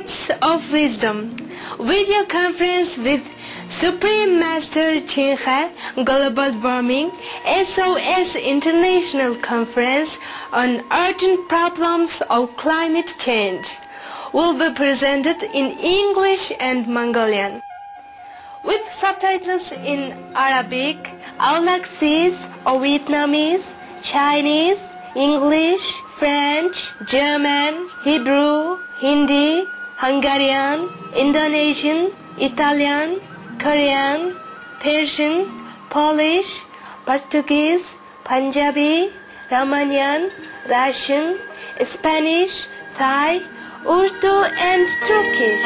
Words of Wisdom video conference with Supreme Master Ching Hai, Global Warming, SOS International Conference on Urgent Problems of Climate Change will be presented in English and Mongolian. With subtitles in Arabic, Aulacese or Vietnamese, Chinese, English, French, German, Hebrew, Hindi, Hungarian, Indonesian, Italian, Korean, Persian, Polish, Portuguese, Punjabi, Romanian, Russian, Spanish, Thai, Urdu and Turkish.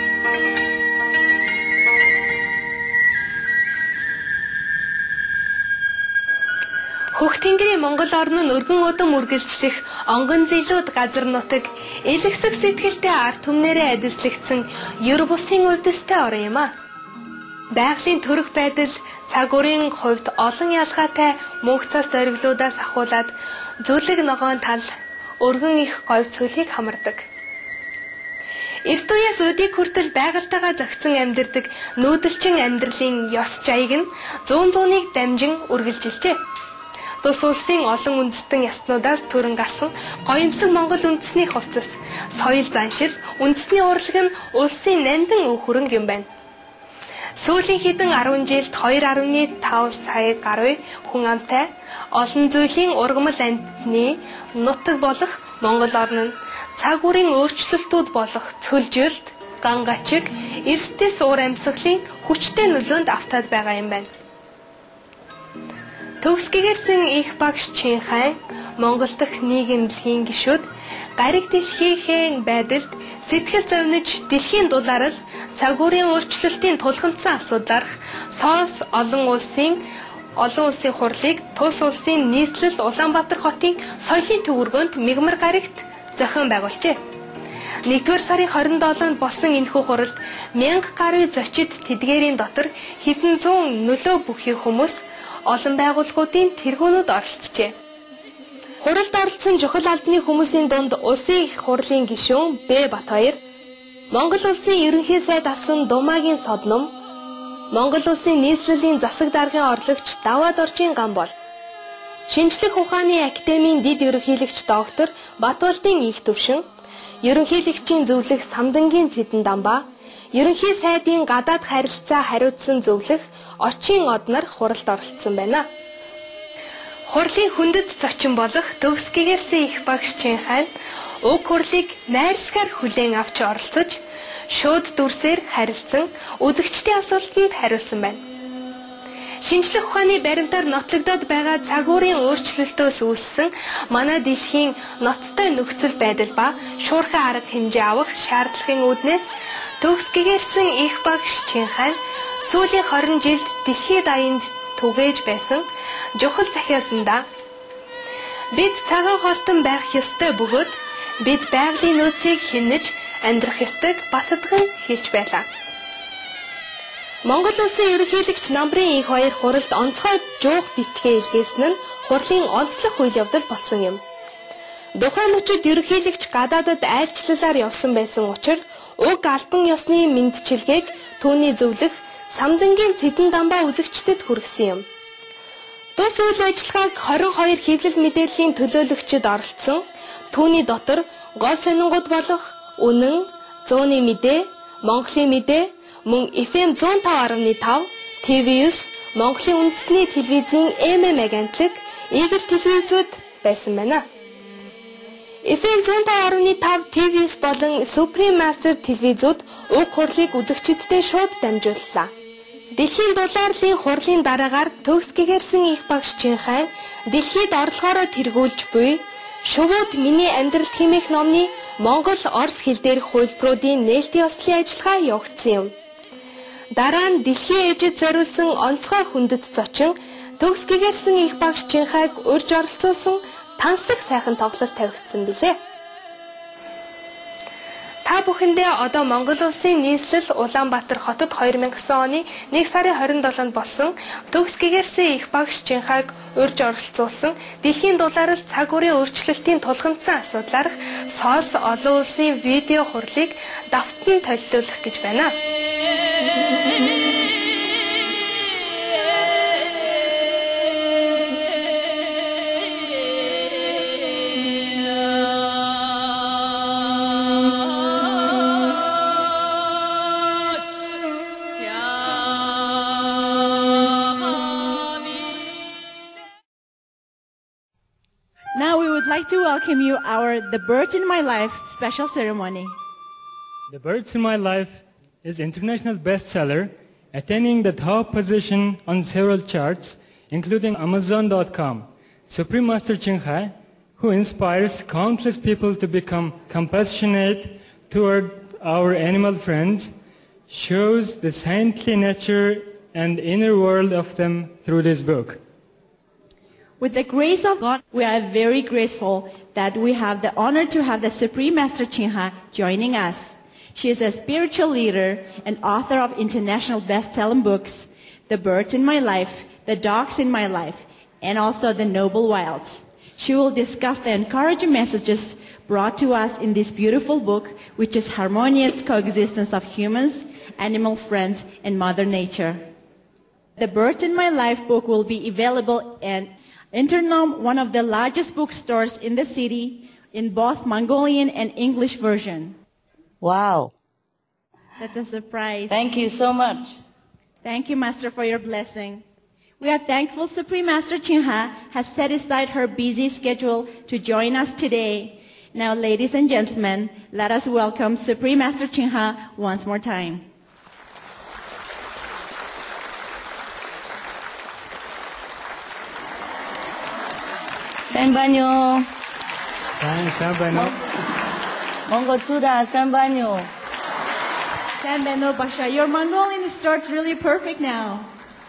Хөх тэнгэрийн Монгол орн нь өргөн удам үргэлжлэх онгон зилүүд газар нутаг элэгсэг сэтгэлтэй ард түмнэрээ адислагдсан ер бусын үдэстэй орн юм а. Байгалийн төрөх байдал цаг үрийн хувьд олон ялгаатай мөнх цас дориглуудаас ахуулаад зүлэг ногоон тал өргөн их говь цөлийг хамардаг. Эрт үеэс өдийг хүртэл байгальтайгаа зохицон амьдардаг нүүдэлчин амьдралын ёс жаяг нь зууныг дамжин үргэлжилжээ. Тус улсын олон үндэстэн яснуудаас төрөн гарсан гоёмсог Монгол үндэсний хувцас, соёл заншил, үндэсний урлаг нь улсын нандин өв хөрөнгө юм байна. Сүүлийн хэдэн 10 жилд 2.5 сая гаруй хүн амтай олон зүйлийн ургамал амьтны нутаг болох Монгол орн нь цаг үрийн өөрчлөлтүүд болох цөлжилт, гангачиг, эрсдэс уур амьсгалын хүчтэй нөлөөнд автаад байгаа юм байна. Төгсгийгэрсэн их багш Чing Hai Монгол дахь нийгэмлэгийн гишүүд гариг дэлхийхэн байдалд сэтгэл зовниж дэлхийн дулаарл цаг үрийн өөрчлөлтийн тулгамдсан асуудлаарх соос олон улсын хурлыг тус улсын нийслэл Улаанбаатар хотын соёлын төвөргөнд мигмар гарагт зохион байгуулжээ. 1-р сарын 27-нд болсон энэхүү хуралд 1000 гаруй зочид тэдгээрийн дотор хэдэн зуун нөлөө бүхий хүмүүс олон байгууллагуудын тэргүүнүүд оролцжээ. Хуралд оролцсон чухал албаны хүмүүсийн дунд Улсын их хурлын гишүүн Б. Батбаяр, Монгол улсын ерөнхий сайд асан Думагийн Содном, Монгол улсын нийслэлийн засаг даргын орлогч Даваад Оржийн Гамбол, Шинжлэх ухааны академийн дэд ерөнхийлөгч доктор Батболдын их төвшин, ерөнхийлөгчийн зөвлөх Самдангийн Цэдэн Дамбаа, ерөнхий сайдын гадаад харилцаа хариуцсан зөвлөх Очин од нар хуралд оролцсон байна. Хурлын хүндэт зочин болох төгсгийгэрсэн их багш Чing Hai уг хурлыг найрсгаар хүлээн авч оролцож, шууд дүрсээр харилцсан үзэгчдийн асуултанд хариулсан байна. Шинжлэх ухааны баримтаар нотлогдоод байгаа цаг үрийн өөрчлөлтөөс үүссэн манай дэлхийн ноцтой нөхцөл байдал ба шуурхай арга хэмжээ авах шаардлагын үүднээс төгсгийгэрсэн их багш Чing Hai сүүлийн 20 жилд дэлхийд аянд түгээж байсан жухал захиасандаа бид цагаан хоолтон байх ёстой бөгөөд бид байгалийн нөөцийг хянаж амьдрах ёстойг баттган хэлж байлаа. Монгол улсын ерөнхийлөгч намрын их хоёр хуралд онцгой жуух бичгээ илгээсэн нь хурлын онцлог үйл явдал болсон юм. Тухайн мөчид ерөнхийлөгч гадаадад айлчлалаар явсан байсан учраас уг албан ёсны мэндчилгээг түүний зөвлөх Самдангийн Цэдэн Дамбаа үзэгчдэд хүргэсэн юм. Тус үйл ажиллагааг 22 хэвлэл мэдээллийн төлөөлөгчид оролцсон. Түүний дотор гол сонингууд болох Үнэн, Зууны мэдээ, Монголын мэдээ, мөн FM 105.5, TV9, Монголын үндэсний телевизийн MM агентлаг, Игэл телевизүүд байсан байна. FM 105.5 TV9 болон Supreme Master телевизүүд уг хурлыг үзэгчдэд шууд дамжууллаа. Дэлхийн дулаарлын хурлын дараагаар төгсгийгэрсэн их багш Чing Hai дэлхийд орлогоороо тэргүүлж буй Шувууд миний амьдралд хэмээх номны Монгол Орос хэл дээрх хувилбаруудын нээлтийн ёслолын ажиллагаа явагдсан юм. Дараа нь дэлхийн ээжид зориулсан онцгой хүндэт зочин төгсгийгэрсэн их багш Чing Hai-г урьж оролцуулсан танслах сайхан тоглолт тавигдсан билээ. Та Та бүхэндээ одоо Монгол Улсын нийслэл Улаанбаатар хотод 2009 оны 1 сарын 27-нд болсон төгс гэгэрсэн их багш Чинхайг урьж оролцуулсан дэлхийн дулаарал цаг үеийн өөрчлөлтийн тулгымдсан асуудлаарх СОС олон улсын видео хурлыг давтан толилуулах гэж байна. Now we would like to welcome you our The Birds in My Life special ceremony. The Birds in My Life is international bestseller, attaining the top position on several charts, including Amazon.com. Supreme Master Ching Hai, who inspires countless people to become compassionate toward our animal friends, shows the saintly nature and inner world of them through this book. With the grace of God, we are very grateful that we have the honor to have the Supreme Master Ching Hai joining us. She is a spiritual leader and author of international best-selling books, The Birds in My Life, The Dogs in My Life, and also The Noble Wilds. She will discuss the encouraging messages brought to us in this beautiful book, which is harmonious coexistence of humans, animal friends, and Mother Nature. The Birds in My Life book will be available at Internom, one of the largest bookstores in the city, in both Mongolian and English version. Wow. That's a surprise. Thank you so much. Thank you, Master, for your blessing. We are thankful Supreme Master Ching Hai has set aside her busy schedule to join us today. Now, ladies and gentlemen, let us welcome Supreme Master Ching Hai once more time. Senbanyo. Senbanyo. Mongol Chuda, Senbanyo. Senbanyo Basha, your Mongolian starts really perfect now.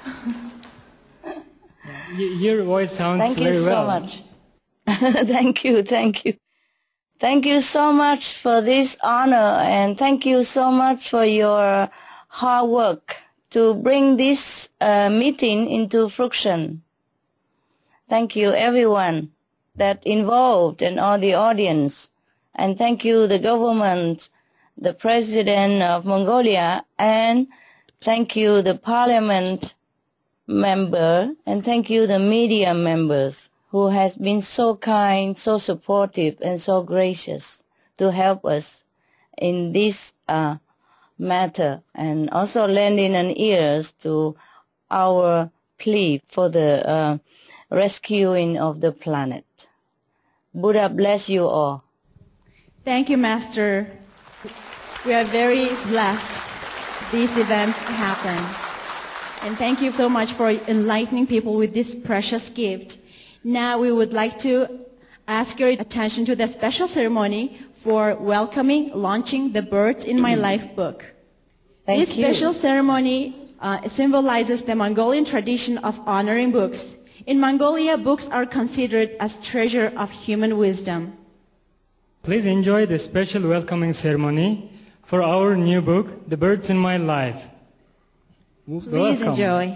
Your voice sounds thank very you well. So much. Thank you. Thank you so much for this honor, and thank you so much for your hard work to bring this meeting into fruition. Thank you everyone that involved and all the audience. And thank you the government, the President of Mongolia, and thank you the Parliament member, and thank you the media members who has been so kind, so supportive, and so gracious to help us in this matter, and also lending an ears to our plea for the rescuing of the planet. Buddha bless you all. Thank you, Master. We are very blessed this event happened. And thank you so much for enlightening people with this precious gift. Now we would like to ask your attention to the special ceremony for welcoming, launching the Birds in My Life book. Thank This you. special ceremony symbolizes the Mongolian tradition of honoring books. In Mongolia, books are considered as treasure of human wisdom. Please enjoy the special welcoming ceremony for our new book, The Birds in My Life. Please Welcome. enjoy.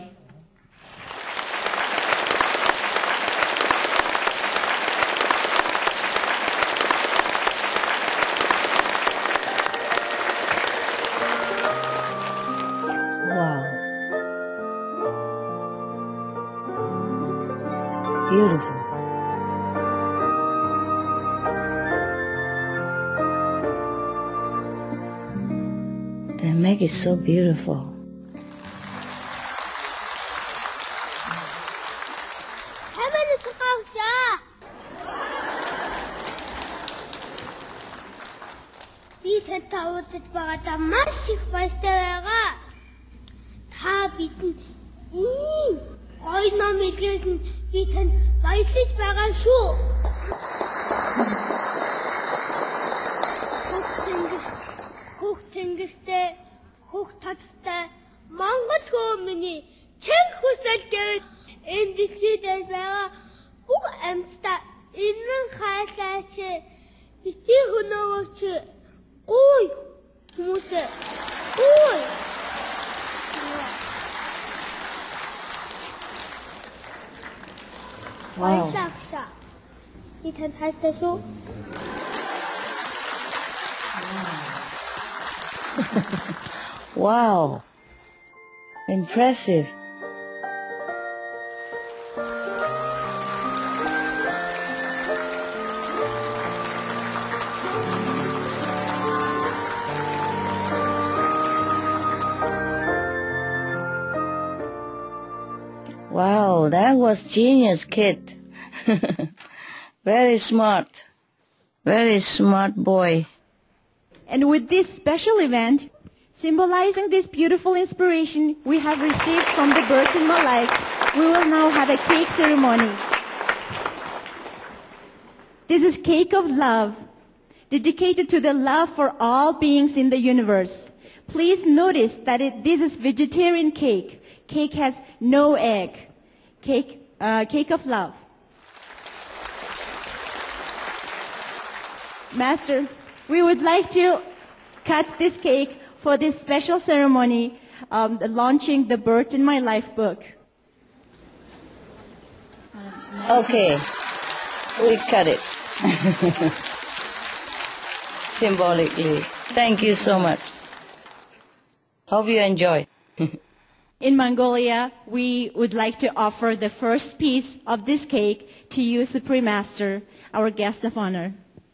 Wow. Beautiful. They make it so beautiful. Би тантай уулзаж байгаадаа маш их баяртай байгаа. Та бидэнд ийм гоё ном илгээсэн би танд баярлаж байгаа шүү. Хөх тэнгистэй, хөх таттай Монгол хүмүүний чанга хүсэл гэвэл энэ дэлхийд байгаа бүх амьтдаа энэн хайлаач бити хөнөөгч Гуй. Хүмүүсээ. Гуй. Wow. Баярлалаа. Би танд хайртай шүү. Wow. Impressive. Wow, that was genius, kid. Very smart. Very smart boy. And with this special event, symbolizing this beautiful inspiration we have received from the birds in my life, we will now have a cake ceremony. This is cake of love, dedicated to the love for all beings in the universe. Please notice that this is vegetarian cake. Cake has no egg. Cake of love. Master, we would like to cut this cake for this special ceremony, launching the Birds in My Life book. Okay, we cut it. Symbolically. Thank you so much. Hope you enjoy. In Mongolia, we would like to offer the first piece of this cake to you, Supreme Master, our guest of honor.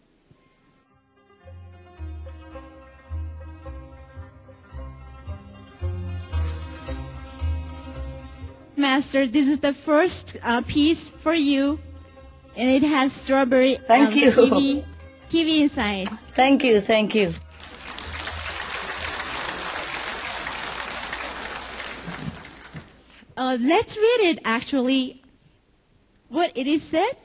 Master, this is the first piece for you, and it has strawberry Thank you. kiwi inside. Thank you, thank you. Let's read it, actually. What it is said?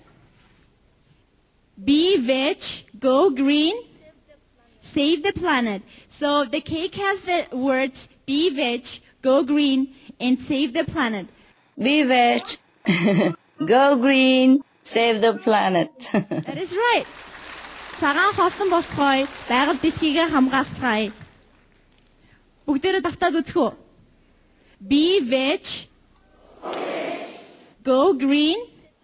Be veg, go green, save the planet. So the cake has the words, be veg, go green, and save the planet. Be veg, go green, save the planet. That is right. Цагаан холтон болцгоё, байгаль дэлхийгээ хамгаалцгаая. Бүгдээрээ давтаад үзэх үү? Be veg, go green,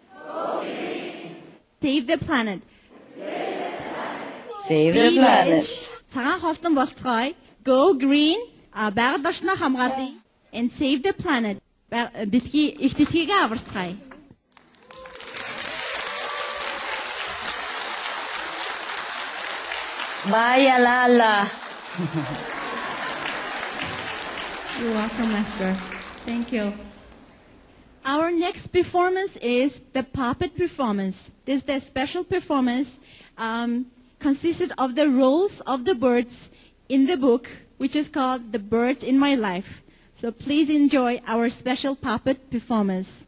save the planet. Save the Be planet. veg, цагаан холтон болцгоё, go green, байгаль орчноо хамгаалъя, and save the planet. Их дэлхийгээ аварцгаая. Bye, Alala. You're welcome, Master. Thank you. Our next performance is the puppet performance. This is the special performance consisted of the roles of the birds in the book, which is called The Birds in My Life. So please enjoy our special puppet performance.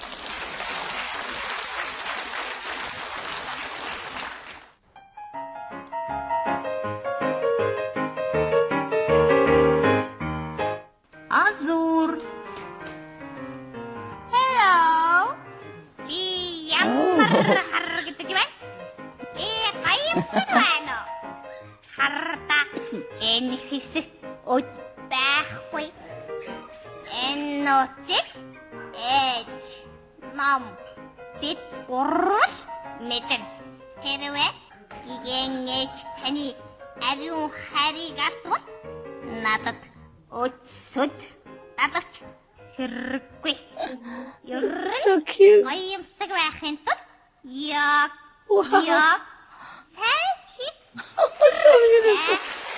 Azur. Hello. Би ямар харагдаж байна? Гайвсан байна уу? Харта энэ хэсэг өд байхгүй. Энэ нууцыг ээж нам бид гурвал мэдэн. Тэрвээ igen ээж таны ариун харийг алтвал надад өцөд алавч хэрэггүй. So cute. Гайвсаг байхын тулд яг сайн хий. So beautiful.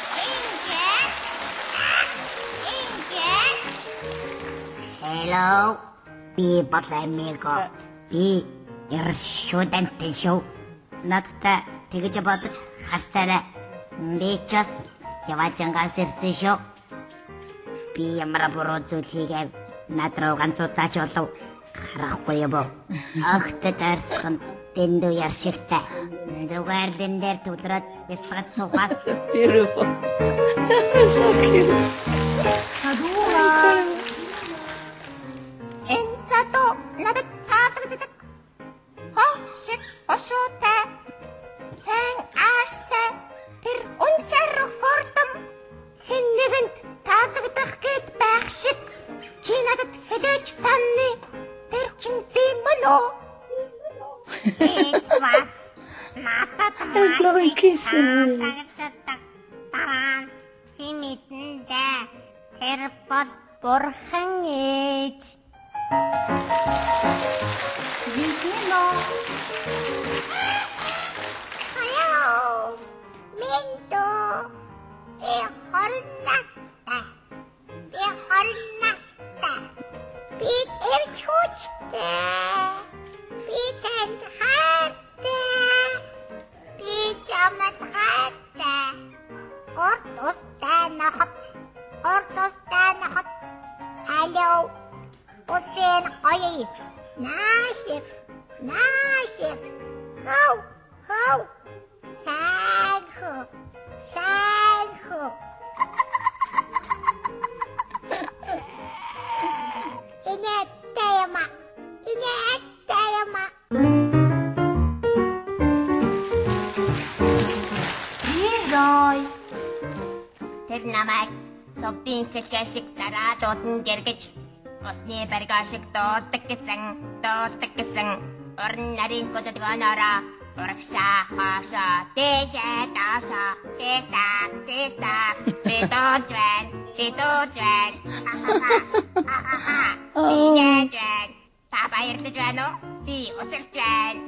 Hello. Би Батлаймиго. Би Иршүдэнтэй шүү. Надтай тэгж бодож харцаарай. Би ч бас яваачангаас ирсэн шүү. Би ямар буруу зүйл хийгээв над руу ганцуудаач болов харахгүй юу? Огтд ойртхон дэндүү яршигтай. Зүгээр лэн дээр төвлөрөөд бяцгаад суугаад. Beautiful. So cute. Хадуура. Энцато надад таалагддаг. Хоо шиг ошуутай. Сэн ааштай. Тэр унцаар хурдан хэн нэгэнд таалагдах гээд байх шиг чи надад хэлээч санны. Тэр чин би мөн үү? Энд бас надад blowing kisses. Таран чи мэдэндээ тэр бол бурхан ээж. Винтино. Хаяо. Минто. Хорнаста. Би эрчүүчтэй. Би тэнд хайртай. Би чамд хайртай. Ордостай нахат. Алло. Оцен ой. Наашир. Хау. Санхо. Инеттаяма. Ирой. Тэр намайг совдын хэлгээ шиг дараад уулан гэргэж усны барьгаа шиг доолдог гэсэн орон нарийн хөдөлгөөнөөрөө урагшаа хаашаа дэшээ даашаа тэтак бидорж байна Ийнэж та баярлаж байна уу? Би усарч байна.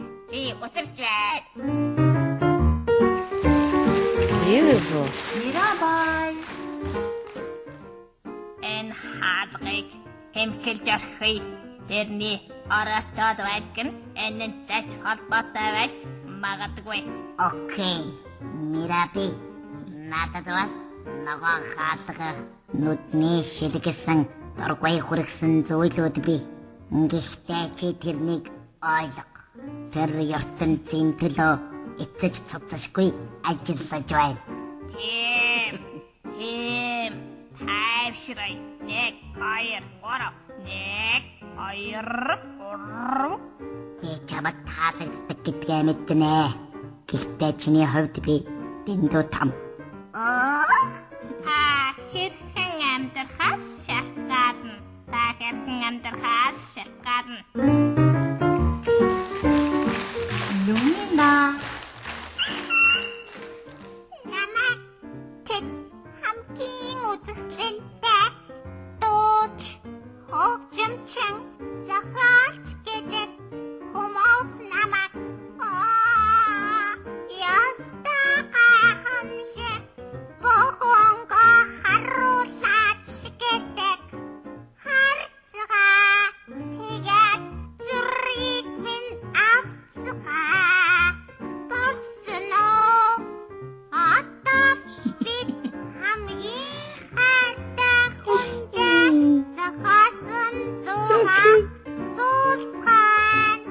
Beautiful. Мирабай. Энэ хаалгыг хэмхэлж арахыг тэрний ороотод байдаг энэнтэй холбоотой байж магадгүй. Окей. Мираби. Надад бас нөгөө хаалга нүдний шилгэсэн дургүй хүргэсэн зүйлүүд би. Гэхдээ чи тэрнийг ойлго. Тэр ертөнцийн төлөө эцэж цуцшгүй ажиллаж байна. Тийм. Тайвшрай. 1 2 3. Би чамд таалагддаг гэдгээ мэднэ. Гэхдээ чиний хувьд би дэндүү том. Хэрхэн амьдрахаас шалтгаална. Луна. Намайг тэд хамгийн үзэсгэлэнтэй дууч хөгжимчин захаарч гэдэг хүмүүс намайг ястаа гайхамшиг бохонго харуулаач гэдэг харцгаа тэгээд зүрийг минь авцгаа босно атап бид хамгийн хайртай хүнтэй захаасан дуугаа дуулсан.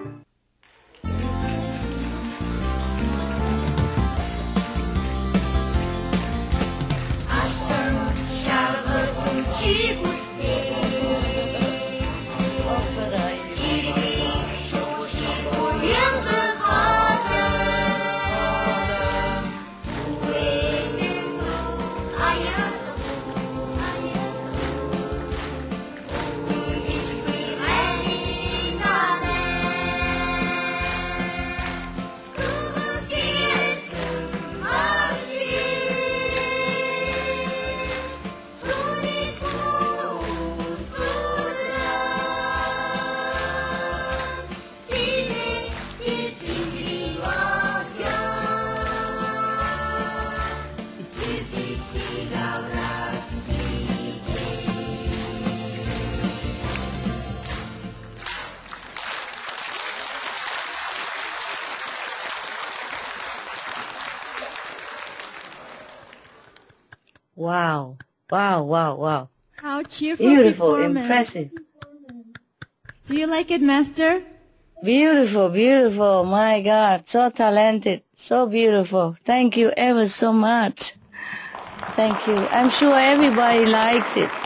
Wow. How cheerful. Beautiful, performance. impressive. Do you like it, Master? Beautiful. My God, so talented, so beautiful. Thank you ever so much. Thank you. I'm sure everybody likes it.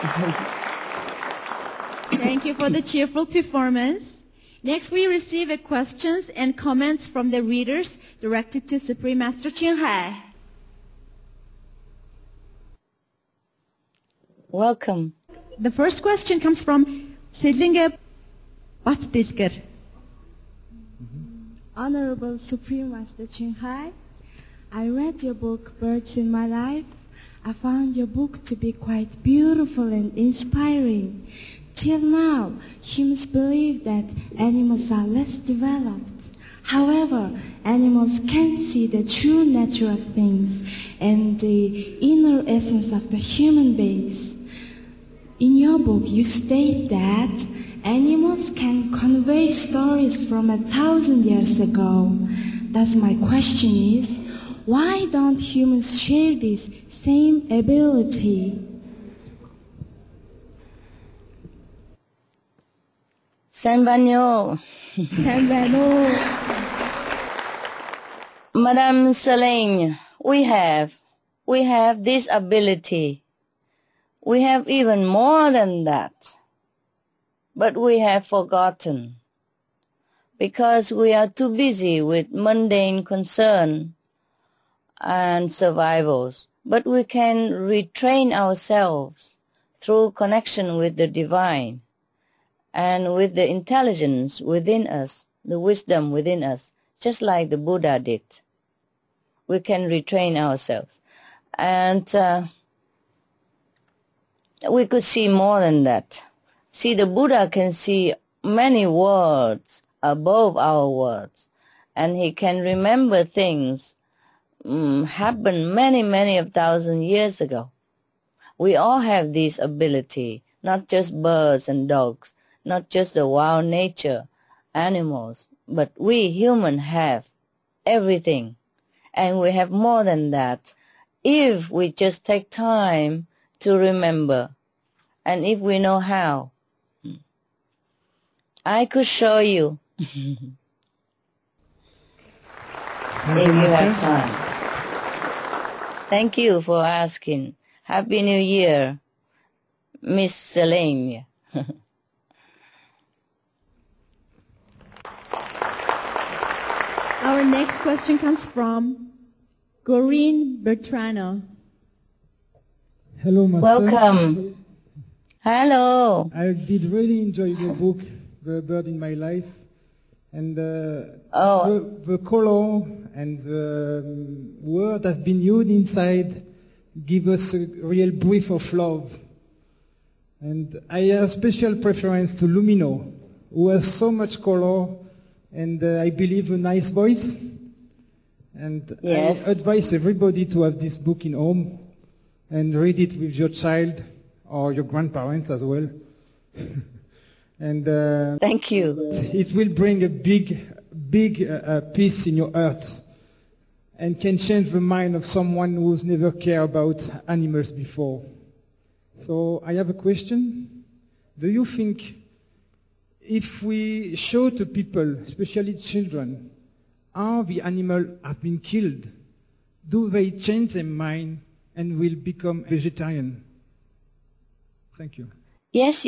Thank you for the cheerful performance. Next, we receive questions and comments from the readers directed to Supreme Master Ching Hai. Welcome. The first question comes from Sedlinge Batdilker. Honorable Supreme Master Ching Hai, I read your book, Birds in My Life. I found your book to be quite beautiful and inspiring. Till now, humans believe that animals are less developed. However, animals can see the true nature of things and the inner essence of the human beings. In your book, you state that animals can convey stories from 1,000 years ago. Thus, my question is, why don't humans share this same ability? Sanbanyo. Madame Selene, we have this ability. We have even more than that. But we have forgotten because we are too busy with mundane concern and survivals. But we can retrain ourselves through connection with the divine and with the intelligence within us, the wisdom within us, just like the Buddha did. We can retrain ourselves. And we could see more than that. See, the Buddha can see many worlds above our worlds, and he can remember things happened many of thousand years ago. We all have this ability, not just birds and dogs, not just the wild nature, animals, but we humans have everything, and we have more than that if we just take time to remember, and if we know how. I could show you if you have time. Thank you for asking. Happy New Year, Miss Selene. Our next question comes from Goreen Bertrano. Hello, Master. Welcome. Hello. I did really enjoy your book, The Bird in My Life, and the color and the word that have been used inside give us a real brief of love. And I have special preference to Lumino, who has so much color and I believe a nice voice. And yes. I advise everybody to have this book in home and read it with your child or your grandparents as well. And thank you. It will bring a big peace in your heart and can change the mind of someone who's never cared about animals before. So I have a question. Do you think if we show to people, especially children, how the animals have been killed, do they change their mind and will become vegetarian? Thank you. Yes,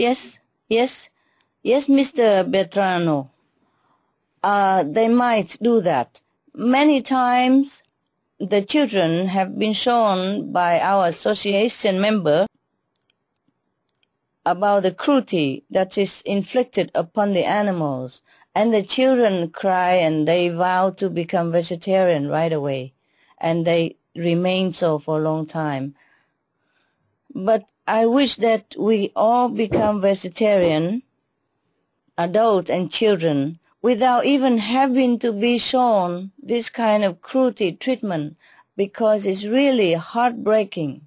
Mr. Bertrano. They might do that. Many times the children have been shown by our association member about the cruelty that is inflicted upon the animals, and the children cry and they vow to become vegetarian right away, and they remain so for a long time. But I wish that we all become vegetarian, adults and children, without even having to be shown this kind of cruelty treatment, because it's really heartbreaking.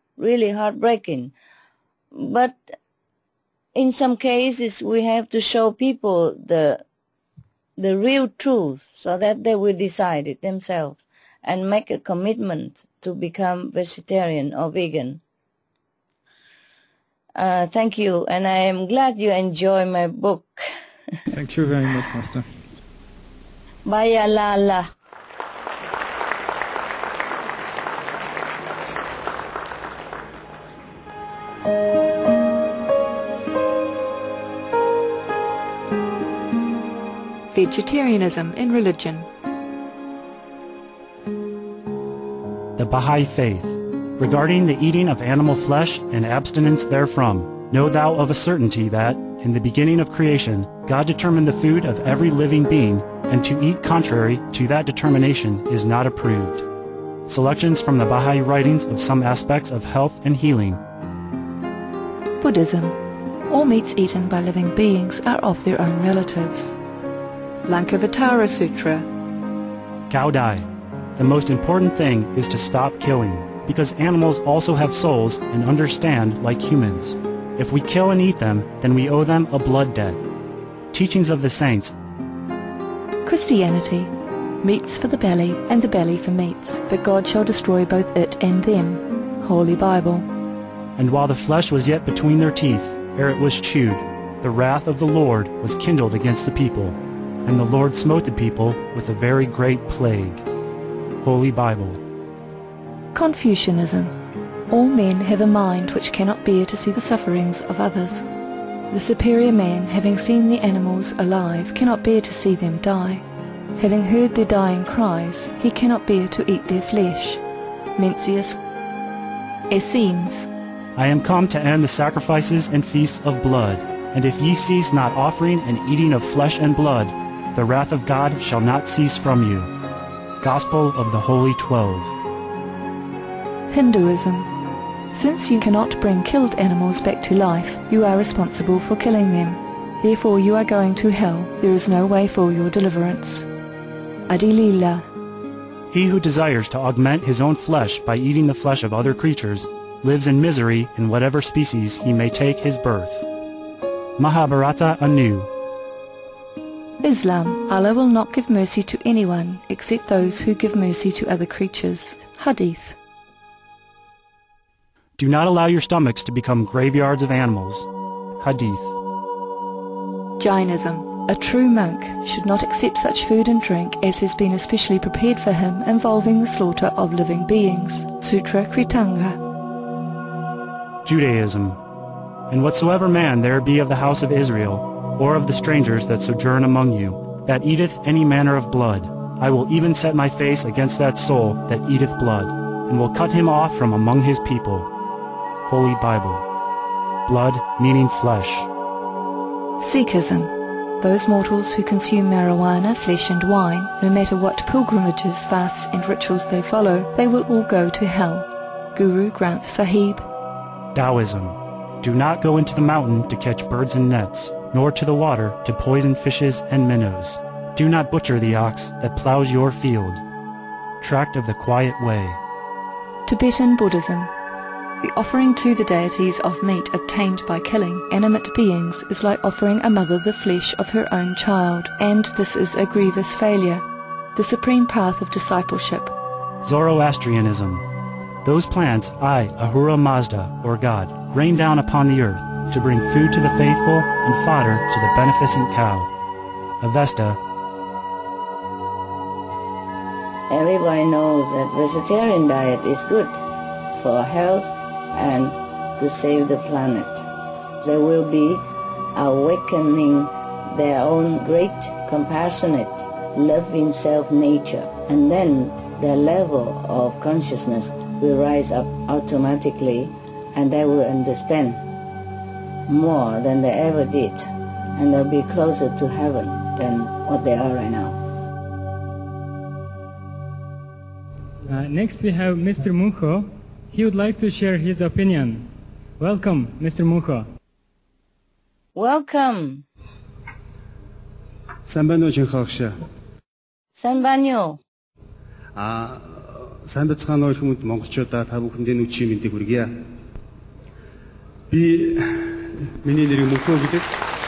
But in some cases, we have to show people the real truth so that they will decide it themselves and make a commitment to become vegetarian or vegan. Thank you, and I am glad you enjoy my book. Thank you very much, Master. Bye, Lala. Vegetarianism in religion. The Baha'i Faith, Regarding the eating of animal flesh and abstinence therefrom, know thou of a certainty that, in the beginning of creation, God determined the food of every living being, and to eat contrary to that determination is not approved. Selections from the Baha'i writings of some aspects of health and healing. Buddhism. All meats eaten by living beings are of their own relatives. Lankavatara Sutra. Cao Dai. The most important thing is to stop killing, because animals also have souls and understand like humans. If we kill and eat them, then we owe them a blood debt. Teachings of the Saints. Christianity. Meats for the belly, and the belly for meats, but God shall destroy both it and them. Holy Bible. And while the flesh was yet between their teeth, ere it was chewed, the wrath of the Lord was kindled against the people, and the Lord smote the people with a very great plague. Holy Bible. Confucianism. All men have a mind which cannot bear to see the sufferings of others. The superior man, having seen the animals alive, cannot bear to see them die. Having heard their dying cries, he cannot bear to eat their flesh. Mencius. Essenes. I am come to end the sacrifices and feasts of blood, and if ye cease not offering and eating of flesh and blood, the wrath of God shall not cease from you. Gospel of the Holy 12. Hinduism. Since you cannot bring killed animals back to life, you are responsible for killing them. Therefore you are going to hell. There is no way for your deliverance. Adilila. He who desires to augment his own flesh by eating the flesh of other creatures lives in misery in whatever species he may take his birth. Mahabharata anew. Islam. Allah will not give mercy to anyone except those who give mercy to other creatures. Hadith. Do not allow your stomachs to become graveyards of animals. Hadith. Jainism. A true monk should not accept such food and drink as has been especially prepared for him involving the slaughter of living beings. Sutra Kritanga. Judaism. And whatsoever man there be of the house of Israel, or of the strangers that sojourn among you, that eateth any manner of blood, I will even set my face against that soul that eateth blood, and will cut him off from among his people. Holy Bible. Blood meaning flesh. Sikhism. Those mortals who consume marijuana, flesh and wine, no matter what pilgrimages, fasts and rituals they follow, they will all go to hell. Guru Granth Sahib. Taoism. Do not go into the mountain to catch birds and nets, nor to the water to poison fishes and minnows. Do not butcher the ox that plows your field. Tract of the Quiet Way. Tibetan Buddhism. The offering to the deities of meat obtained by killing animate beings is like offering a mother the flesh of her own child, and this is a grievous failure. The supreme path of discipleship. Zoroastrianism. Those plants I, Ahura Mazda, or God, rain down upon the earth to bring food to the faithful and fodder to the beneficent cow. Avesta. Everybody knows that vegetarian diet is good for health and to save the planet. They will be awakening their own great, compassionate, loving self-nature, and then their level of consciousness will rise up automatically, and they will understand more than they ever did, and they'll be closer to heaven than what they are right now. Next we have Mr. Muncho. He would like to share his opinion. Welcome, Mr. Muncho. Welcome. Сайн байна уу Чинхагш? Сайн байна уу? Сайн бацгаана уу хүмүүс монголчуудаа та бүхэндээ нүчийн мэндийг хүргье. Би миний нэр Мөнхөө гэдэг.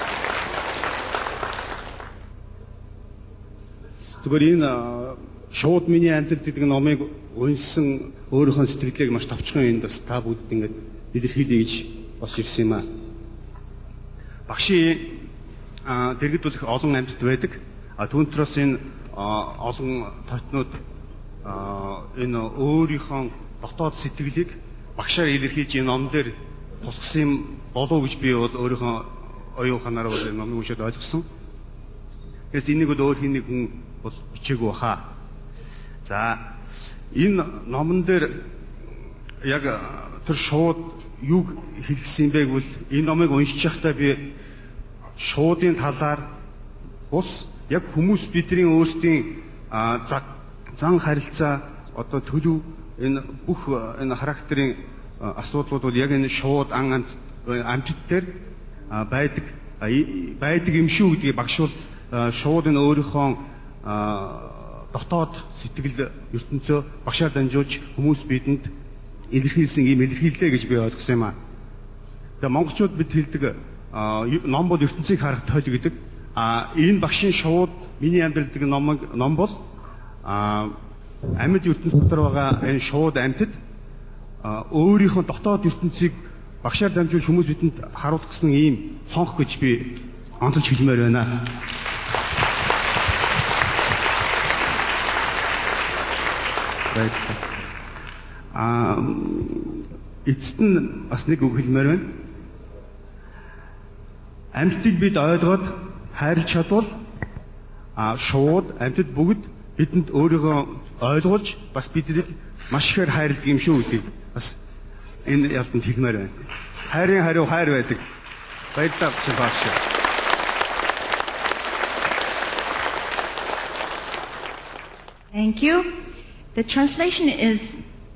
Зүгээр энэ шууд миний амьдрал гэдэг номыг уншсан өөрийнхөө сэтгэлийг маш товчхон энд бас та бүгд ингэж илэрхийлье гэж бас ирсэн юм аа. Багшийн дэргэд бол их олон амьтад байдаг. Түүнээс энэ олон тотнууд энэ өөрийнхөө дотоод сэтгэлийг багшаар илэрхийлж энэ ном дээр тусгасан юм болов гэж би бол өөрийнхөө оюун ухаанаар бол энэ номыг уншаад ойлгосон. Тэгээс энийг бол өөр хин нэг хүн бол бичээгүй хаа. За энэ номон дээр яг тэр шууд юу хэлсэн бэ гэвэл энэ номыг уншиж байхдаа би шуудын талаар бус яг хүмүүс бидний өөрсдийн зан харилцаа одоо төлөв энэ бүх энэ характерын асуудлууд бол яг энэ шууд амьтд дээр байдаг юм шүү гэдгийг багшуул шууд энэ өөрийнхөө дотоод сэтгэл ертөнцөө багшаар дамжуулж хүмүүс бидэнд илэрхийлсэн ийм илэрхийллээ гэж би ойлгосон юм аа. Тэгээ монголчууд бид хэлдэг ном бол ертөнцийг харах тойл гэдэг. Энэ багшийн шууд миний амьдралдаг ном бол амьд ертөнц дотор байгаа энэ шууд амьтад өөрийнхөө дотоод ертөнцийг багшаар дамжуулж хүмүүс бидэнд харуулах гэсэн ийм цонх гэж би онцолж хэлмээр байна. Эцэст нь бас нэг үг хэлмээр байна. Амьтдыг бид ойлгоод хайрлах чадвал шууд амьтад бүгд бидэнд өөрийгөө ойлгуулж бас биднийг маш ихээр хайрладаг юм шүү гэдгийг бас энэ ялтанд хэлмээр байна. Хайрын хариу хайр байдаг. Баярлалаа багш. Thank you. The translation is,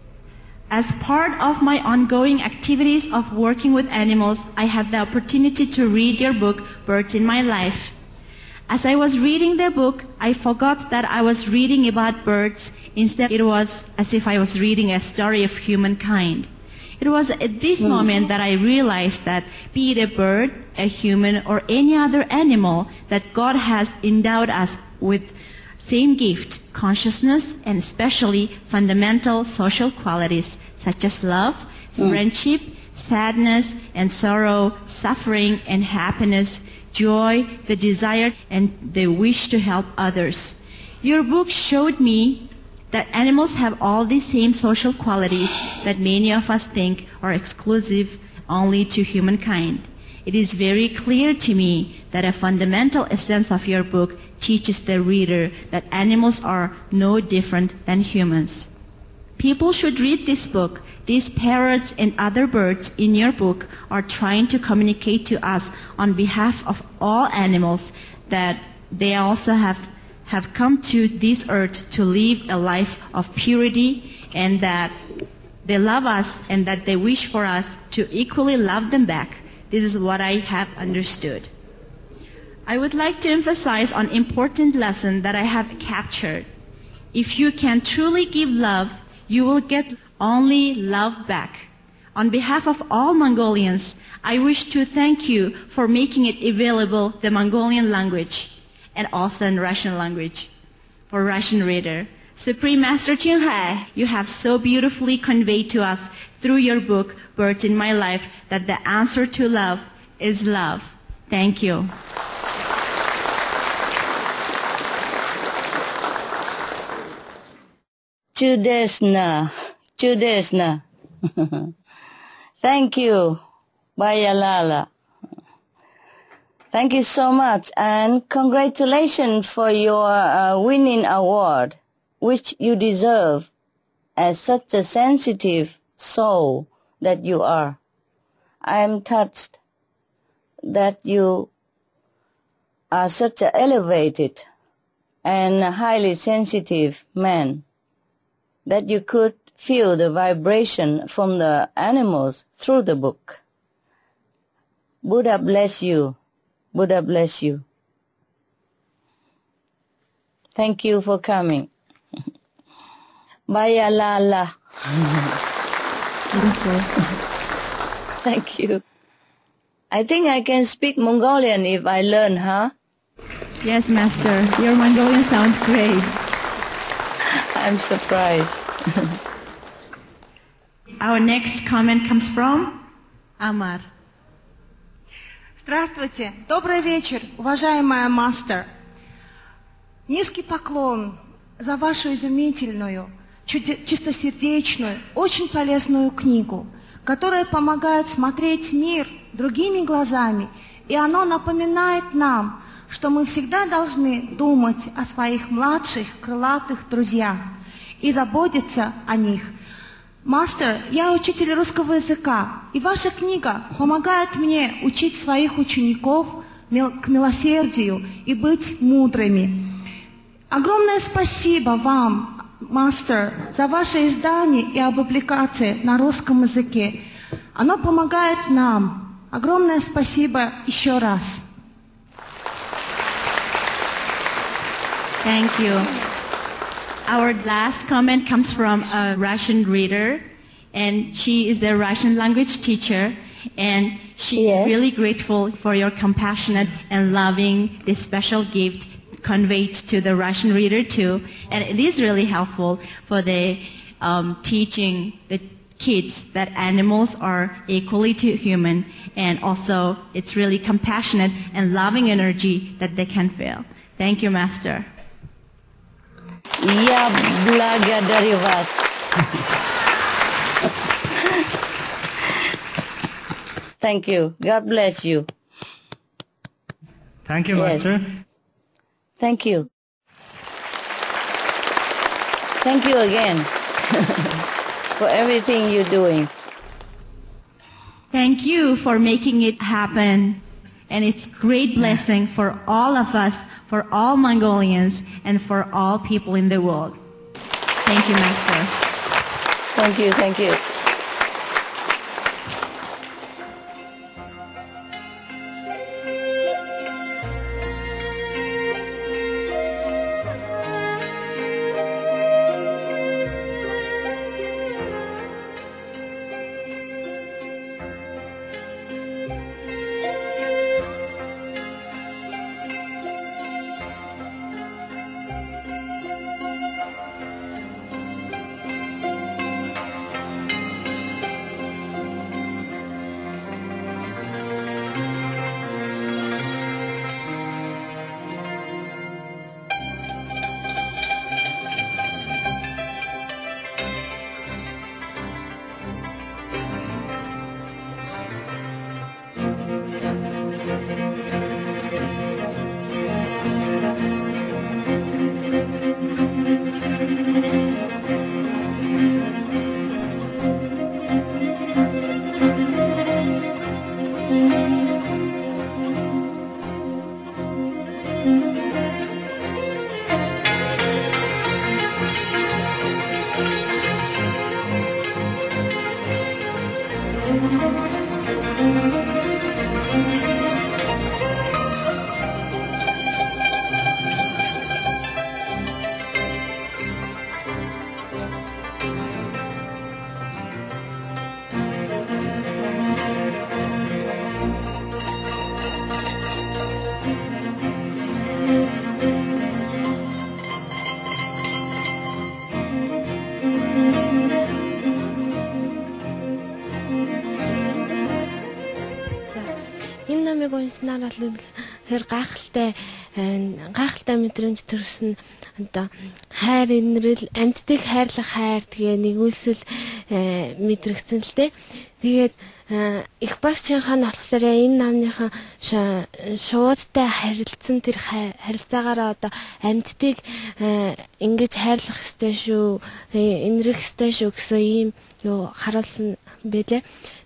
as part of my ongoing activities of working with animals, I have the opportunity to read your book, Birds in My Life. As I was reading the book, I forgot that I was reading about birds. Instead, it was as if I was reading a story of humankind. It was at this moment that I realized that be it a bird, a human, or any other animal, that God has endowed us with same gift, consciousness, and especially fundamental social qualities such as love, friendship, sadness and sorrow, suffering and happiness, joy, the desire and the wish to help others. Your book showed me that animals have all these same social qualities that many of us think are exclusive only to humankind. It is very clear to me that a fundamental essence of your book teaches the reader that animals are no different than humans. People should read this book. These parrots and other birds in your book are trying to communicate to us on behalf of all animals that they also have come to this earth to live a life of purity, and that they love us and that they wish for us to equally love them back. This is what I have understood. I would like to emphasize on important lesson that I have captured. If you can truly give love, you will get only love back. On behalf of all Mongolians, I wish to thank you for making it available, the Mongolian language, and also in Russian language, for Russian reader. Supreme Master Qinghai, you have so beautifully conveyed to us through your book, Birds in My Life, that the answer to love is love. Thank you. Chudesna. Thank you, Bayalala. Thank you so much, and congratulations for your winning award, which you deserve as such a sensitive soul that you are. I am touched that you are such an elevated and highly sensitive man, that you could feel the vibration from the animals through the book. Buddha bless you. Buddha bless you. Thank you for coming. Bayalala. Thank you. I think I can speak Mongolian if I learn, huh? Yes, Master. Your Mongolian sounds great. I'm surprised. Our next comment comes from Amar. Здравствуйте. Добрый вечер, уважаемая мастер. Низкий поклон за вашу изумительную, чистосердечную, очень полезную книгу, которая помогает смотреть мир другими глазами. И оно напоминает нам, что мы всегда должны думать о своих младших крылатых друзьях и заботиться о них. Мастер, я учитель русского языка, и ваша книга помогает мне учить своих учеников к милосердию и быть мудрыми. Огромное спасибо вам, мастер, за ваше издание и публикации на русском языке. Оно помогает нам. Огромное спасибо еще раз. Thank you. Our last comment comes from a Russian reader, and she is a Russian language teacher, and she is really grateful for your compassionate and loving this special gift conveyed to the Russian reader too. And it is really helpful for the teaching the kids that animals are equally to human, and also it's really compassionate and loving energy that they can feel. Thank you, Master. Я благодарю вас. Thank you. God bless you. Thank you, Master. Thank you. Thank you again for everything you're doing. Thank you for making it happen. And it's great blessing for all of us, for all Mongolians, and for all people in the world. Thank you, Master. Thank you, thank you. Унснаар бол хэр гайхалтай мэдрэмж төрсөн одоо хайр инрэл амьдтыг хайрлах хайр тэгээ нэгүсэл мэдрэгцэн л дээ. Тэгээд их багчийнхаа нь болохоор энэ намныхан шуудтай харилцсан тэр харилцаагаараа одоо амьдтыг ингэж хайрлах ёстой шүү, инрэх ёстой шүү гэсэн ийм юу харуулсан байлээ.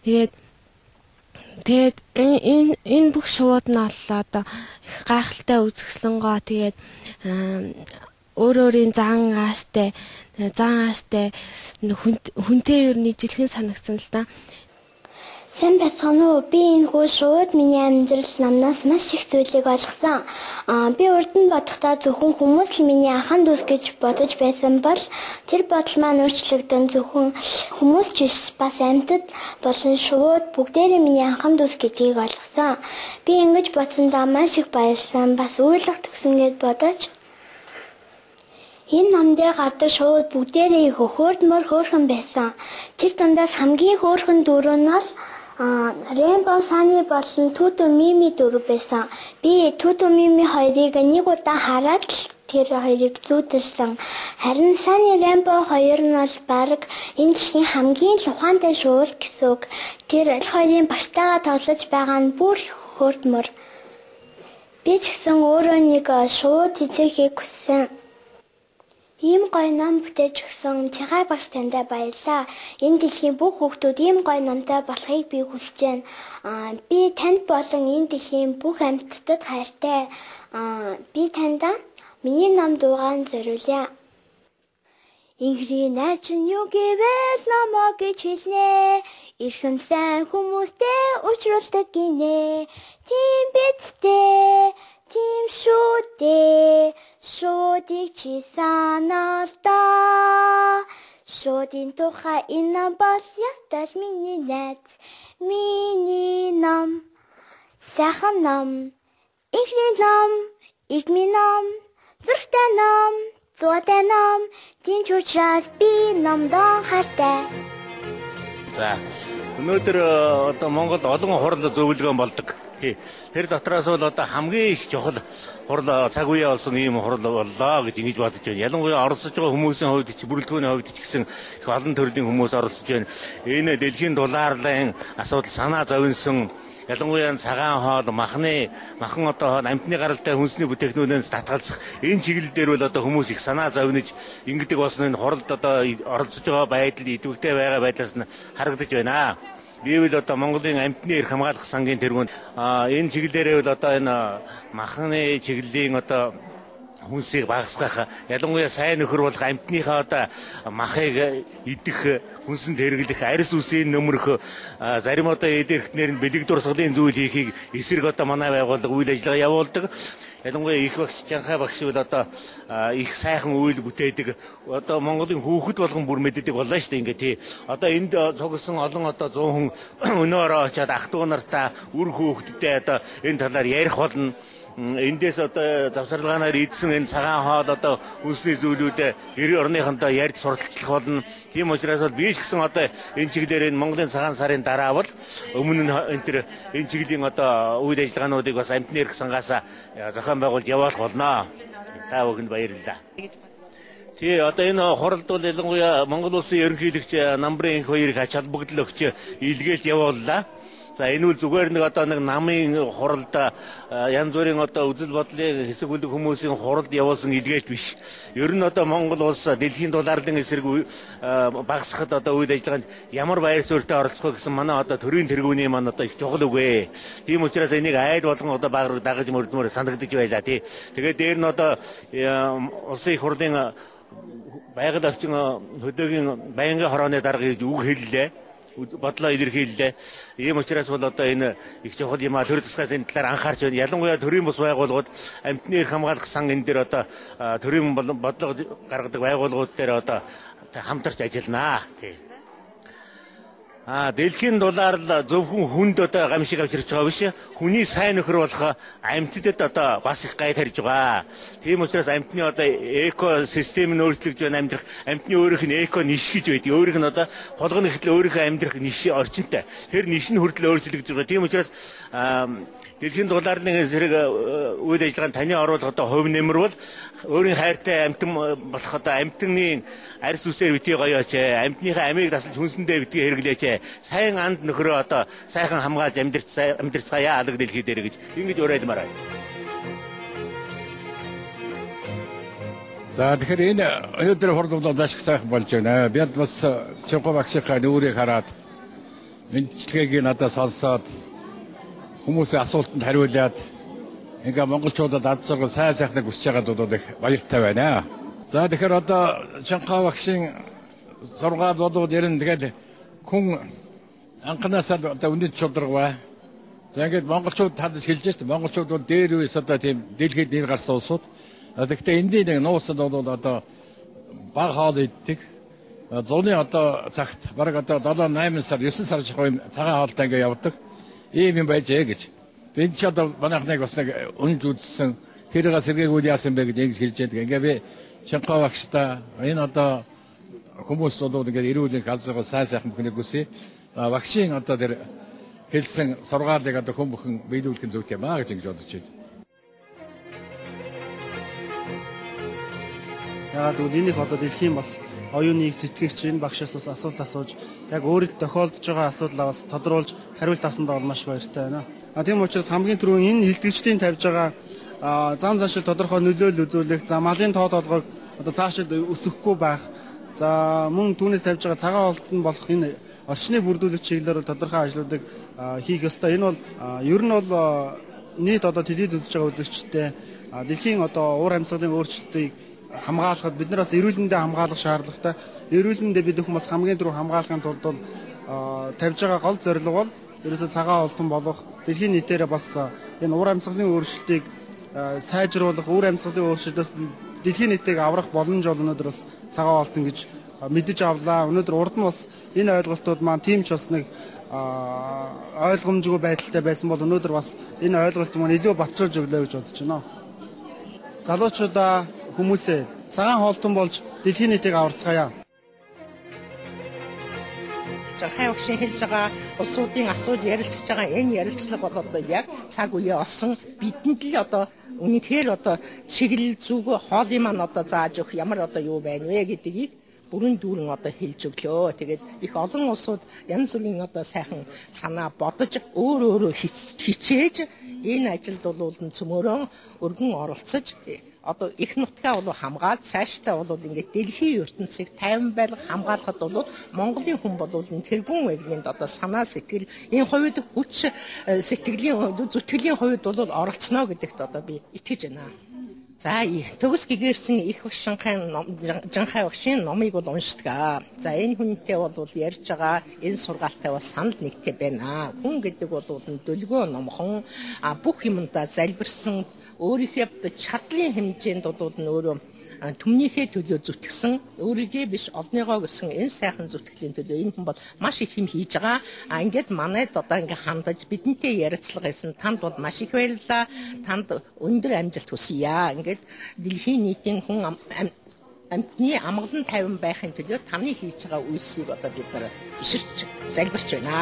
Тэгээд энэ бүх шууд нь оллоо одоо их гайхалтай үзэсгэлэнгоо тэгээд өөрийн зан ааштай хүнтэй ер нь ижилхэн санагдсан л да. Сайн байцгаана уу? Би энэ хүү шууд миний амьдрал намнаас маш их зүйлийг олгосон. Би урд нь бодохдоо зөвхөн хүмүүс л миний анхаан дүүс гэж бодож байсан бол тэр бодол маань өөрчлөгдөн зөвхөн хүмүүс ч биш бас амьтад болон шууд бүгдээрээ миний анхаан дүүс гэдгийг олгосон. Би ингэж бодсондоо маш их баярлсан. Бас уйлах төгсөн гэд бодож энэ намдээ гардаг шууд бүгдээрээ их хөөрхөн байсан. Тэр дундаас хамгийн хөөрхөн дөрөв нь бол Rainbow Sunny болон Tutu Mimi дөрөв байсан. Би Tutu Mimi хоёрыг нэг удаа хараад тэр хоёрыг зүүдэлсэн. Харин Sunny Rainbow хоёр нь бол баг энэ дэлхийн хамгийн л ухаантай шуул гэсэн үг. Тэр хоёрын багтайгаа тоглож байгаа нь бүр хөөртмөр. Би ч гэсэн өөрөө нэг шууд хизээхийг хүссэн. Ийм гоё ном бүтээж өгсөн Чихай багш таньд баярлалаа. Энэ дэлхийн бүх хүүхдүүд ийм гоё номтой болохыг би хүсэж байна. Би танд болон энэ дэлхийн бүх амьтдад хайртай. Би танд миний ном дуугаан зориулъя. Инхри найз нь юу гэвэл намаа гэж хэлнэ. Ирхэмсэн хүмүүстэй уулзралдаг гинэ. Тийм бидтэй. Тийм шүү дээ. Шуудыг чи санаалтаа. Шуудын тухай энэ ном бол ястаж миний найз. Миний ном. Сайхан ном. Ихний ном. Игми ном. Зургтай ном. Зуутай ном. Тийм ч учраас би номдоо хайртай. За өнөөдөр одоо Монгол олон хурал зөвлөгөө болдог. Тэр дотроос бол одоо хамгийн их чухал хурал цаг үе болсон ийм хурал боллоо гэж ингэж бодож байна. Ялангуяа оролцож байгаа хүмүүсийн хувьд ч бүрэлдэхүүний хувьд ч гэсэн их олон төрлийн хүмүүс оролцож байна. Энэ дэлхийн дулаарлын асуудал санаа зовнсон ялангуяа цагаан хоол, махан одоо амьтны гаралтай хүнсний бүтээгдэхүүнээс татгалзах энэ чиглэл дээр бол одоо хүмүүс их санаа зовниж ингэдэг болсон энэ хуралд одоо оролцож байгаа байдал идэвхтэй байгаа байдлаас нь харагдаж байна. Бивэл одоо Монголын амьтны эрх хамгаалах сангийн тэргуунд энэ чиглэлээрээ бол одоо энэ махны чиглэлийн одоо хүнсийг багасгах, ялангуяа сайн нөхөр болох амьтныхаа одоо махыг идэх, хүнсэнд хэрэглэх, арьс үсийн нөмрөх, зарим одоо эдэрхтнэр нь бэлэг дурсгалын зүйл хийхийг эсрэг одоо манай байгууллага үйл ажиллагаа явуулдаг. Ялангуяа их багш, Чанхай багш бол одоо их сайхан үйл бүтээдэг. Одоо Монголын хүүхэд болгон бүр мэддэг боллоо шүү дээ ингээ тий. Одоо энд цугласан олон одоо 100 хүн өнөөрөө очиад ах トゥ нартаа үр хүүхэдтэй одоо энэ талаар ярих болно. Эндээс одоо завсарлагаанаар идсэн энэ цагаан хоол одоо үнсний зүйлүүд эр орныхондоо ярьж сурталчлах болно. Тийм учраас бол би ч гэсэн одоо энэ чиглэлээр энэ Монголын цагаан сарын дараа бол өмнө нь энэ чиглийн одоо үйл ажиллагаануудыг бас амьтны эрх сангаас зохион байгуулж явуулах болно. Та бүхэнд баярлалаа. Тий одоо энэ хуралд бол ялангуяа Монгол улсын ерөнхийлөгч намбарын 2 их ач холбогдол өгч илгээлт явууллаа. За энэ үл зүгээр нэг одоо нэг намын хуралд янз бүрийн одоо үзэл бодлын хэсэг бүлэг хүмүүсийн хуралд явуулсан илгээлт биш. Ер нь одоо Монгол улс дэлхийн дулаарлын эсрэг багасгахад одоо үйл ажиллагаанд ямар байр суурьтай оролцох гэсэн манай одоо төрийн тэргүүний маань одоо их чухал үгүй. Тийм учраас энийг айл болгон одоо баг дагаж мөрдмөр санагдаж байлаа тий. Тэгээд дээр нь одоо улсын их хурлын байгаль орчин хөдөөгийн байнгын хорооны дарга гэж үг хэллээ. Бодлоо илэрхийллээ. Ийм учраас бол одоо энэ их чухал юм а төр засгаас энэ талаар анхаарч байна. Ялангуяа төрийн бус байгууллагууд амьтны эрх хамгаалах сан энэ дээр одоо төрийн бодлого гаргадаг байгууллагууд дээр одоо хамтарч ажилланаа. Тий. Дэлхийн дулаарл зөвхөн хүнд одоо гамшиг авчирч байгаа биш. Хүний сайн нөхөр болох амьтдад одоо бас их гай тарьж байгаа. Тийм учраас амьтны одоо экосистем нь өөрчлөгдөж байна. Амьтны өөрийнх нь эко ниш гэж байдаг. Өөрийнх нь одоо холгоны хэтэл өөрийнхөө амьдрах ниш орчинтай. Тэр ниш нь хүртэл өөрчлөгдөж байгаа. Тийм учраас дэлхийн дулаарлын эсрэг үйл ажиллагаанд таны оруулах одоо хувь нэмэр бол өөрийн хайртай амьтан болох одоо амьтны арьс үсээр битгий гоёоч, амьтныхаа амийг тасалж хүнсэндээ битгий хэрэглээч. Сайн анд нөхрөө одоо сайхан хамгаалж амьдрцгаая алга дэлхий дээр гэж ингэж уриалмаар байна. За тэгэхээр энэ өнөөдөр хурал бол маш их сайхан болж байна. Бид бас Чанхай багшийнхаа нүрийг хараад мэдчилгээг надад сонсоод хүмүүсийн асуултанд хариулаад ингээ монголчуудад ад зургал сайхныг хүсэж байгаад бол их баяртай байна. За тэгэхээр одоо Чанхай багшийн сургаал болоод ярина тэгээд хүн анханаас одоо үнэт чуулга. За ингээд монголчууд тадж хэлж байна. Монголчууд бол дээр үес одоо тийм дэлхийд нэр гарсан улсууд. Гэхдээ эндийн нэг нууцад бол одоо баг хоол иддэг. Зуны одоо цагт бараг одоо 7-8 сар 9 сар жихой цагаан хоолтой ингээ явдаг. Ийм юм байжээ гэж. Энд ч одоо манайхныг бас нэг үнж үзсэн тэрийг сэргээгүүл яасан бэ гэж ингэж хэлж байдаг. Ингээ би Чанхай багштай энэ одоо хүмүүс бол ингээд эрүүл их алзгаа сайхан бүхнийг үсэ. Багшийн одоо тэр хэлсэн сургаалыг одоо хүн бүхэн биелүүлэх нь зөв юм аа гэж ингэж бодож байна. Яагаад гэвэл энийг одоо дэлхийн бас оюуныг сэтгэгч энэ багшаас бас асуулт асууж яг өөрөд тохиолдож байгаа асуудлаа бас тодруулж хариулт авсандаа маш баяртай байна. Тийм учраас хамгийн түрүүн энэ илтгэгчдийн тавьж байгаа зан заншил тодорхой нөлөөлөл үзүүлэх, за малын тоо толгойг одоо цаашид өсөхгүй байх. За мөн түүнээс тавьж байгаа цагаан олтон болох энэ орчныг бүрдүүлэх чиглэлээр тодорхой ажлуудыг хийх ёстой. Энэ бол ер нь бол нийт одоо телевиз үзэж байгаа үзэгчтэй дэлхийн одоо уур амьсгалын өөрчлөлтийг хамгаалахад бид нараас эрүүл мэндийг хамгаалах шаардлагатай. Эрүүл мэндийг бид хүмүүс хамгийн түрүү хамгаалахын тулд бол тавьж байгаа гол зорилго бол ерөөсөө цагаан олтон болох дэлхийн нийтээрээ бас энэ уур амьсгалын өөрчлөлтийг сайжруулах, уур амьсгалын өөрчлөлтөөс дэлхийн нийтийг аврах боломж бол өнөөдөр бас цагаан олтон гэж мэдэж авлаа. Өнөөдөр урд нь бас энэ ойлголтууд маань тийм ч бас нэг ойлгомжгүй байдалтай байсан бол өнөөдөр бас энэ ойлголт маань илүү батжуулж өглөө гэж бодож байна. Залуучуудаа хүмүүсээ цагаан хоолтон болж дэлхийн нийтийг аварцгаая. Жанхай багшийн хэлж байгаа улсуудын асууж ярилцж байгаа энэ ярилцлага бол одоо яг цаг үеэ олсон бидэнд л одоо үнэхээр одоо чиглэл зүг хоолын маань одоо зааж өгөх ямар одоо юу байна вэ гэдгийг бүрэн дүүрэн одоо хэлж өглөө. Тэгээд их олон улсууд янз бүрийн одоо сайхан санаа бодож өөрөө хичээж энэ ажилд бол цөмөрөн өргөн оролцож одоо их нутгаа бол хамгаалж цаашдаа бол ингээд дэлхийн ертөнцийг тайван байлгах хамгаалахад бол Монголын хүн бол тэргүүн эгнэнд одоо санаа сэтгэл энэ хувьд хүч сэтгэлийн зүтгэлийн хувьд бол оролцоно гэдэгт одоо би итгэж байна. За төгс гэгэрсэн их Жанхай багшийн номыг бол уншдаг. За энэ хүнтэй бол ярьж байгаа энэ сургаалтай бол санал нэгтэй байна. Хүн гэдэг бол дөлгөө номхон бүх юмдаа залбирсан өөрийнхөө чадлын хэмжээнд бол өөрөө түмнийхээ төлөө зүтгэсэн өөрийгөө биш олныгоо гэсэн энэ сайхан зүтгэлийн төлөө энэ хүн бол маш их юм хийж байгаа. Ингээд манайд одоо ингээд хандаж бидэнтэй ярилцлага хийсэн танд бол маш их баярлалаа. Танд өндөр амжилт хүсье. Ингээд дэлхийн нийтийн хүн амьтны амгалан тайван байхын төлөө таны хийж байгаа үйлсийг одоо бид нар биширч залбирч байна.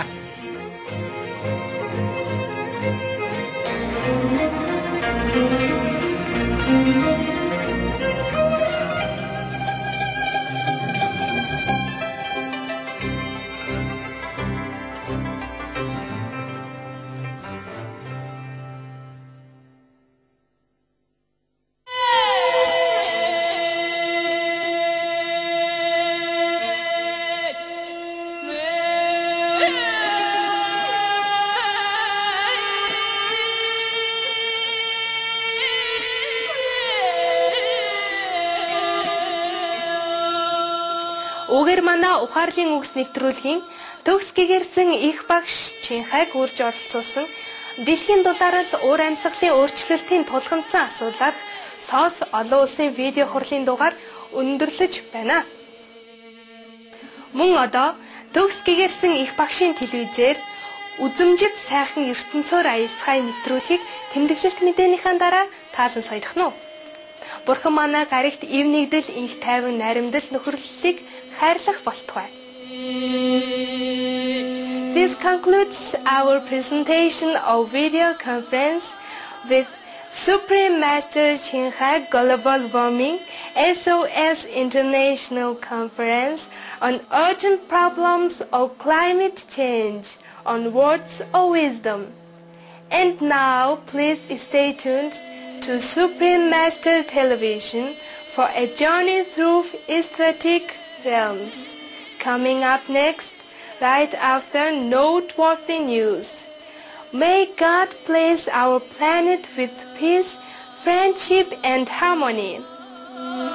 Үгээр манай ухаарлын үгс нэвтрүүлгийн төгс гэгэрсэн их багш Чинхайг үрж оролцуулсан дэлхийн дулаарл уур амьсгалын өөрчлөлтийн тулгамдсан асуулах СОС олон улсын видео хурлын дугаар өндөрлөж байна. Мөн одоо төгс гэгэрсэн их багшийн телевизээр үзэмжид сайхан ертөнцөөр аялцгаая нэвтрүүлгийг тэмдэглэлт мэдээнийхэн дараа таалан сойрох нь. Бурхан манай гаригт ив нэгдэл инх тайван наримдал нөхөрлөлийг хайрлах болтугай. This concludes our presentation of video conference with Supreme Master Chinchai Global Warming SOS International Conference on Urgent Problems of Climate Change on Words of Wisdom. And now please stay tuned to Supreme Master Television for a journey through aesthetic realms. Coming up next, right after noteworthy news. May God bless our planet with peace, friendship and harmony.